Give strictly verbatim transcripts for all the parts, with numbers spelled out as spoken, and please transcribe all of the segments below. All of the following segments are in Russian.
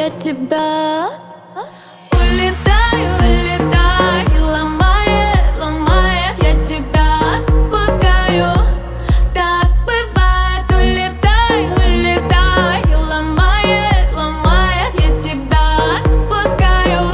я тебя. Улетаю, улетаю, ломает, ломает, я тебя пускаю. Так бывает, улетай, улетай, ломает, ломает, я тебя пускаю.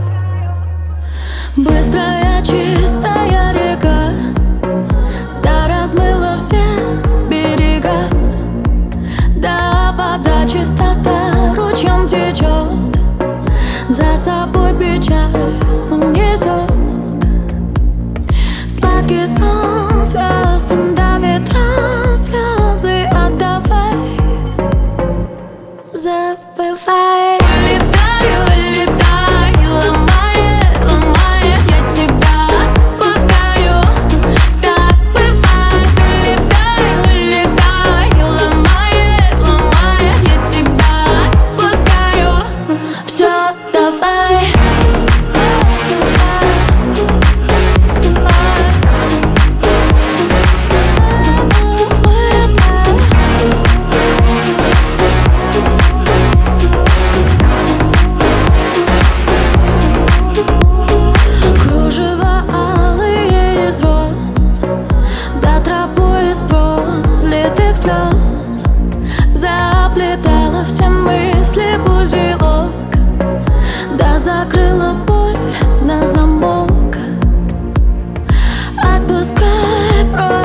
Быстрая, чистая река, да размыла все берега. Да, вода чистота ручьем течет, за собой печаль он несет. Сладкий сон звездам, да ветрам слезы отдавай, забывай. Улетаю, улетаю, ломает, ломает, я тебя пускаю. Так бывает, улетаю, улетаю, ломает, ломает, я тебя пускаю. Все, давай. Кружева алые из роз, да тропой из пролитых слез заплетала все мысли в узелок, да закрыла боль на замок. Отпускай прочь